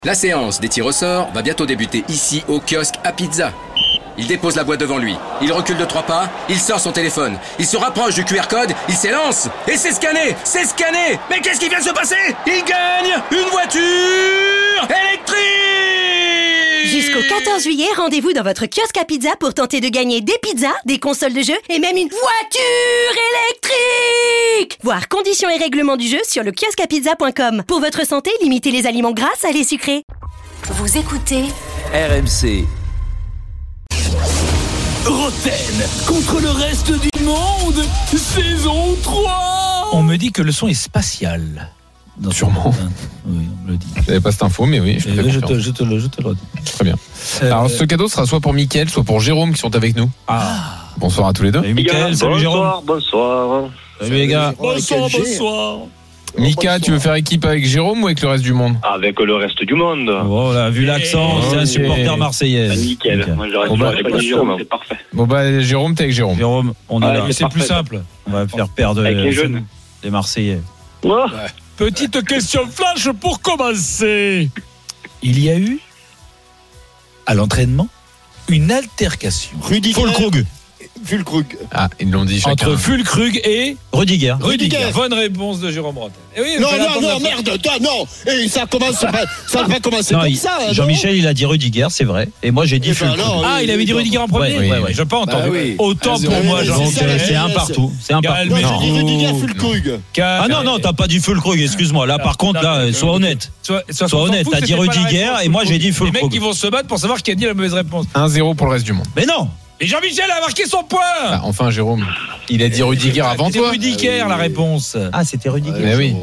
La séance des tirs au sort va bientôt débuter ici au kiosque à pizza. Il dépose la boîte devant lui, il recule de 3 pas, il sort son téléphone, il se rapproche du QR code, il s'élance et c'est scanné. Mais qu'est-ce qui vient de se passer? Il gagne une voiture électrique! Jusqu'au 14 juillet, rendez-vous dans votre kiosque à pizza pour tenter de gagner des pizzas, des consoles de jeu et même une voiture électrique! Voir conditions et règlements du jeu sur le kiosqueapizza.com. Pour votre santé, limitez les aliments gras, salés, sucrés. Vous écoutez RMC. Roten contre le reste du monde, saison 3. On me dit que le son est spatial. Sûrement. Oui, on me le dit. J'avais pas cette info, mais oui. Je te le redis. Très bien. Alors, ce cadeau sera soit pour Mickaël, soit pour Jérôme qui sont avec nous. Bonsoir à tous les deux. Salut Mickaël, salut Jérôme. Bonsoir. Salut les gars. Bonsoir. Mika, tu veux faire équipe avec Jérôme ou avec le reste du monde? Avec le reste du monde. Voilà, vu l'accent, c'est un supporter marseillais. Nickel. Moi, j'aurais dû avec Jérôme, c'est parfait. Bon bah, Jérôme, t'es avec Jérôme. Jérôme, on est là. c'est C'est plus parfait. simple. On va faire perdre Avec les jeunes. les Marseillais. Oh. Petite question flash pour commencer. Il y a eu, à l'entraînement, une altercation. Füllkrug. Ah, ils l'ont dit chacun. Entre Füllkrug et Rudiger. Rudiger. Bonne réponse de Jérôme Rotten. Et oui, Non, merde, non. Et ça n'a pas commencé Non, comme ça. Jean-Michel, il a dit Rudiger, c'est vrai. Et moi, j'ai dit Füllkrug. Il avait dit Rudiger en premier. Oui. Je n'ai pas entendu. oui. Autant pour moi, Jean-Michel. C'est un partout. C'est un partout. Non, j'ai dit Rudiger, Füllkrug. Ah non, t'as pas dit Füllkrug, excuse-moi. Là, par contre, là, sois honnête. Sois honnête, t'as dit Rudiger et moi, j'ai dit Füllkrug. Les mecs qui vont se battre pour savoir qui a dit la mauvaise réponse. 1-0 pour le reste du monde. Mais non. Et Jean-Michel a marqué son point. Ah, enfin, Jérôme, il a dit Rudiger avant C'était toi. Rudiger la réponse. Ah, c'était Rudiger. Mais oui.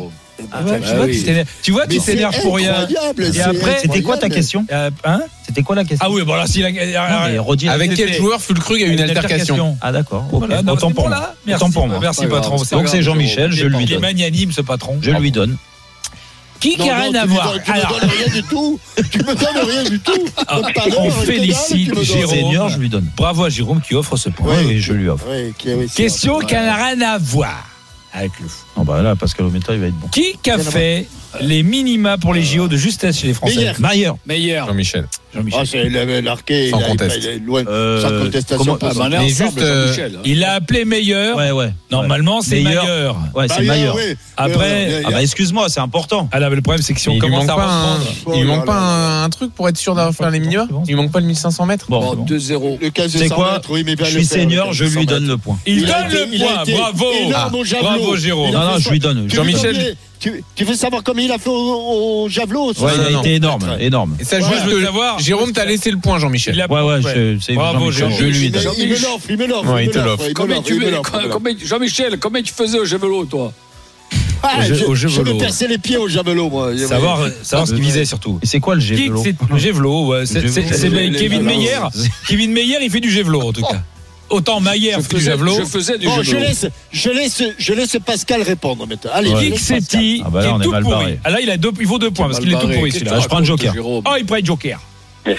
Tu vois, tu t'énerves pour rien. Et après, c'était quoi ta question? C'était quoi la question? Ah oui, bon là, s'il a. Avec quel joueur Füllkrug a eu une altercation? Ah d'accord. Ok. Voilà, non, Autant c'est pour bon, moi. là. Merci, Autant pour moi. Merci patron. Donc c'est Jean-Michel, je lui Il est donne. magnanime ce patron. Je lui donne. Qui n'a rien à voir. Tu me donnes rien du tout. Tu me donnes rien du tout. On félicite Jérôme. Seigneur, je lui donne. Bravo à Jérôme qui offre ce point. Oui, je lui offre. Question qui n'a rien à voir avec le foot. Non bah là, Pascal Ometa, il va être bon. Qui a fait les minima pour les JO de justesse chez les Français? Meilleur. Jean-Michel. Ah, c'est l'arqué. Sans conteste. Il est loin. Sans contestation. Mais juste, Il l'a appelé meilleur. Ouais. Normalement, c'est meilleur. Ouais, c'est meilleur. Après, Ah bah excuse-moi, c'est important. ah là, mais le problème, c'est que si il on lui commence manque à pas reprendre. il lui manque pas un truc pour être sûr d'avoir fait les minima? Il lui manque pas le 1500 mètres? Bon, 2-0. Le 15 c'est quoi? mètres, oui, mais bien Je le suis faire, seigneur, le je 1500 lui donne mètres. le point. Il Il a donne été- le il a point. été Bravo. énorme au javelot. Bravo, Jérôme. Non, je lui donne. Jean-Michel. Tu veux savoir comment il a fait au javelot? Ouais, il a été énorme. Et ça, Ouais, juste je veux que savoir. Jérôme t'a laissé le point, Jean-Michel. Il a- C'est Bravo, Jean-Michel, Jérôme. je lui donne. Il me l'offre. Ouais, il te l'offre. Jean-Michel, combien tu faisais au javelot, toi? Au Je javelot. me perçais les pieds au javelot, moi. Savoir ce qu'il visait surtout. Et c'est quoi le javelot? Le javelot, ouais. C'est Kevin Meyer. Kevin Meyer, il fait du javelot en tout cas. Autant Maillère fait du javelot. Je faisais du Bon, javelot. je laisse Pascal répondre maintenant. Allez, Ouais. je laisse Pascal. Kiksetti, Ah bah là, qui on est est tout mal pourri. barré. Ah là, il vaut 2 points parce qu'il est tout pourri celui-là. Je prends le joker. Oh, il prend le joker. Et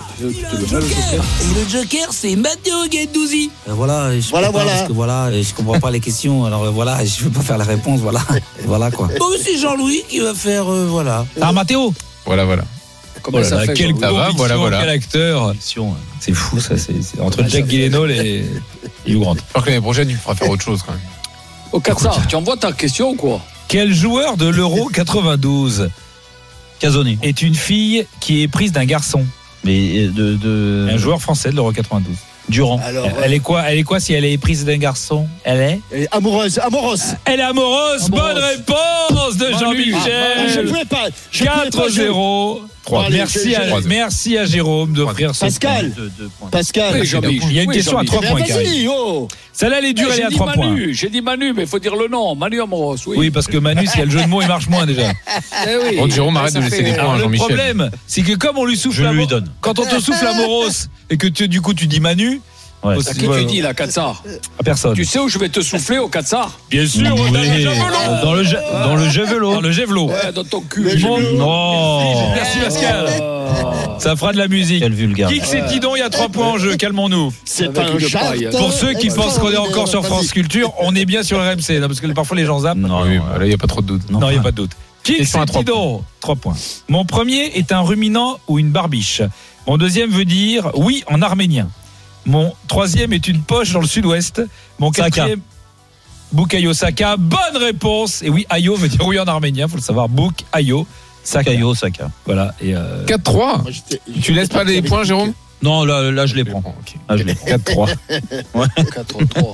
le joker, c'est Matteo Guendouzi. Voilà, je Voilà. Parce que je comprends pas les questions. Alors voilà, je veux pas faire la réponse. Voilà quoi. Oh, c'est Jean-Louis qui va faire voilà. Ah, Mathéo. Voilà. Oh là là, quelle Ça va, conviction, voilà. quel acteur. C'est fou ça, c'est entre Jack Gyllenhaal et Hugh Grant. J'espère que l'année prochaine, tu feras faire autre chose quand même. Au Qatar, tu envoies ta question ou quoi? Quel joueur de l'Euro 92 Casoni. est une fille qui est prise d'un garçon? Mais Un joueur français de l'Euro 92. Durand. Alors, Elle est quoi si elle est prise d'un garçon? Elle est amoureuse. Elle est amoureuse. Bonne réponse de Je Jean-Michel. pouvais pas. 4-0. Allez, Merci à Jérôme d'offrir ce Pascal. Pascal. Oui, Jean-Michel. Il y a une question à 3 points. Vas-y, Karine. oh. Celle-là, elle est dure, elle est à 3 points. J'ai dit Manu, mais il faut dire le nom. Manu Amoros, oui. Oui, parce que Manu, s'il y a le jeu de mots, il marche moins déjà. Bon, Jérôme, arrête de laisser des points à Alors, le Jean-Michel. problème, c'est que comme on lui souffle Je lui donne. quand on te souffle Amoros et que du coup tu dis Manu, Ouais. À qui tu dis, la Katsar? à personne. Tu sais où je vais te souffler au Katsar? Bien sûr, Oui. Dans le javelot. Dans le javelot. Ouais, dans ton cul. Non. Merci Pascal. Ça fera de la musique. Quel vulgaire. Kiksetti, il y a 3 points en jeu, calmons-nous. C'est Avec un une charte. paille. Pour ceux qui pensent qu'on est encore sur France Culture, on est bien sur RMC, parce que parfois les gens zappent. Non, Oui, non, là, il n'y a pas trop de doute. Non, il n'y a pas de doute. Question à 3 points. 3 points. Mon premier est un ruminant ou une barbiche. Mon deuxième veut dire oui en arménien. Mon troisième est une poche dans le sud-ouest. Mon quatrième, Bukayo Saka. Bonne réponse. Et oui, Ayo veut dire oui en arménien, faut le savoir. Bukayo Saka. Bukayo Saka. Voilà. Et 4-3. Tu laisses pas les points, Jérôme? Non, là je les prends. Okay. Là je les prends. 4-3. Ouais. 4-3.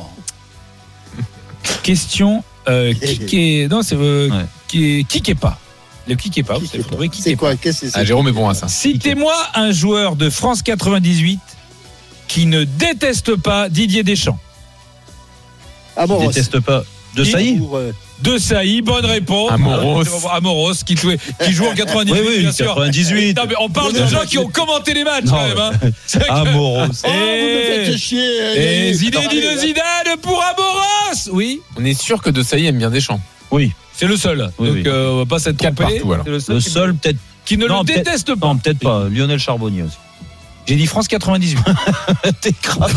Question qui est pas. Le qui est pas. C'est quoi? Qu'est-ce que c'est? Ah, Jérôme est bon à ça. Citez-moi un joueur de France 98 qui ne déteste pas Didier Deschamps. Amoros. Déteste pas. De Sailly. De Sailly, bonne réponse. Amoros qui joue en 98. Oui, bien sûr. 98. Non, mais on parle de gens qui ont commenté les matchs, quand même. Hein. Amoros. Vous me faites chier. Et Zidane pour Amoros. Oui. On est sûr que De Sailly aime bien Deschamps. Oui. C'est le seul. Oui, donc, on va pas s'être trompé. Le seul peut-être. Qui ne le déteste pas. Non, peut-être pas. Lionel Charbonnier aussi. J'ai dit France 98. T'es grave.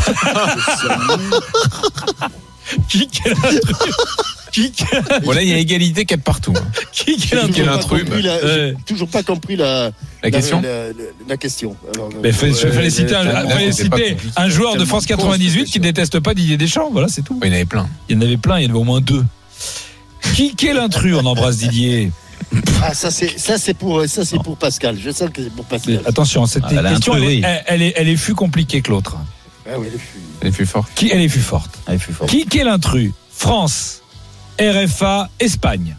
Voilà, il y a égalité 4 partout. Qui est l'intrus? J'ai toujours pas compris la question. La question. Il fallait citer un joueur de France 98 qui ne déteste pas Didier Deschamps. Voilà, c'est tout. Il y en avait plein. Il y en avait plein, il y en avait au moins 2. Qui est l'intrus? On embrasse Didier. Ah, ça c'est pour Pascal. Je sais que c'est pour Pascal. Attention, cette question, elle est plus compliquée que l'autre. Ah oui, Elle est plus forte. Elle est plus forte. Qui est l'intrus? France, RFA, Espagne.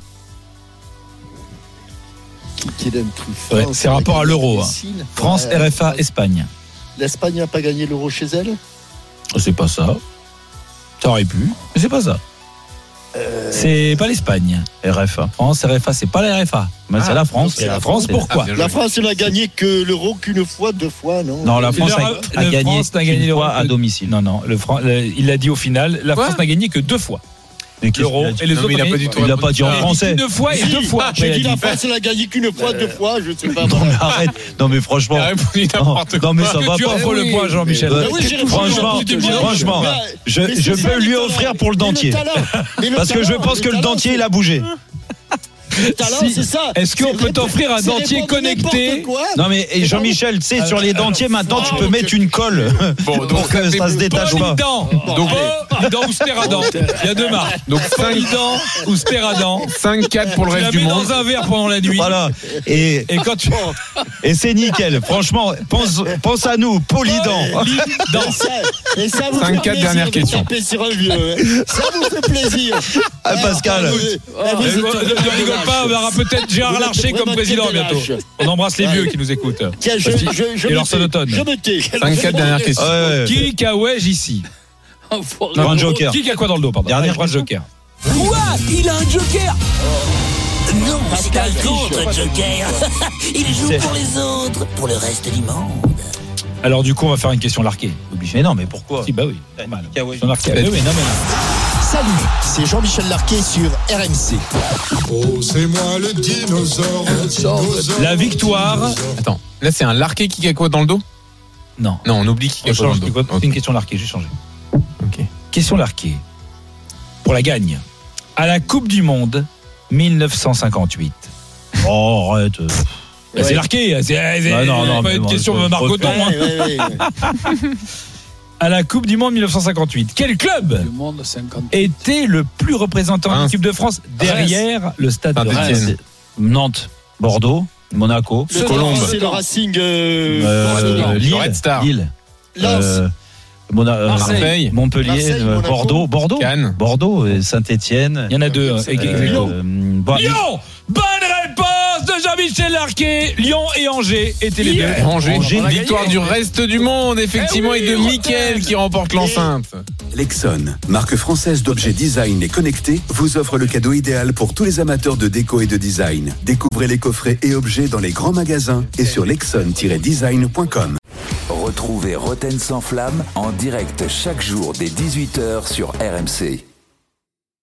Qui est l'intrus? C'est rapport à l'euro. France, RFA, Espagne. L'Espagne n'a pas gagné l'euro chez elle? C'est pas ça. Ça aurait pu, mais c'est pas ça. C'est pas l'Espagne. RFA. France, RFA, c'est pas la RFA. Mais c'est la France. C'est la France, pourquoi? La France n'a gagné que l'euro qu'une fois, 2 fois, non? Non, la France a gagné une fois à domicile. Non, il l'a dit au final, la France n'a gagné que 2 fois. L'euro et les autres. Il n'a pas du tout. Il n'a pas dit en français. Une fois et 2 fois. J'ai dit la France n'a gagné qu'une fois, 2 fois, je sais pas. Non, mais arrête. Non, mais franchement. Non, mais ça va pas. Tu offres le point, Jean-Michel. Franchement, je peux lui offrir pour le dentier. Parce que je pense que le dentier, il a bougé. C'est ça. Est-ce qu'on peut t'offrir un dentier connecté? Non mais Jean-Michel, tu sais, sur les dentiers maintenant tu peux mettre une colle pour que ça se détache pas. Donc Polydent ou Stéradent. Il y a 2 marques. Donc Polydent ou Stéradent. 5-4 pour le reste du monde. Dans un verre pendant la nuit. Voilà. Et quand tu c'est nickel. Franchement, pense à nous, Polydent. Et ça vous 5-4 dernière question. Ça vous fait plaisir. Pascal. Ne rigole pas, on aura peut-être Gérard Larcher comme président bientôt. On embrasse les vieux qui nous écoutent. Tiens, et leur sonotone. Je me tais. 5-4 dernière question. Qui a wedge ici? Non, un joker. Qui a quoi dans le dos, pardon? Dernière fois joker. Quoi? Il a un joker? Non, c'est un contre joker. Il joue pour les autres, pour le reste du monde. Alors du coup, on va faire une question larquée. Obligé. Non, mais pourquoi? Si, bah oui. Salut, c'est Jean-Michel Larquet sur RMC. Oh, c'est moi le dinosaure. La victoire. Attends, là c'est un larqué qui a quoi dans le dos? Non. Non, on oublie qui a quoi dans le dos. C'est une question larquée, j'ai changé. Ok. Question larquée. Pour la gagne. À la Coupe du Monde 1958. Oh, arrête. C'est larqué. C'est pas une question de Margoton. À la Coupe du Monde 1958, quel club était le plus représentant de l'équipe de France derrière le stade de Reims? Nantes, Bordeaux, Monaco, Colombe. C'est le Racing. Lille. Marseille, Montpellier, Bordeaux, Cannes, Bordeaux et Saint-Étienne. Il y en a 2. Lyon. Lyon. Bonne réponse de Jean-Michel Larquet. Lyon et Angers étaient les 2. Angers, victoire du reste du monde, effectivement, et de Mickaël qui remporte l'enceinte. Lexon, marque française d'objets design et connectés, vous offre le cadeau idéal pour tous les amateurs de déco et de design. Découvrez les coffrets et objets dans les grands magasins et sur lexon-design.com. Retrouvez Roten sans flamme en direct chaque jour dès 18h sur RMC.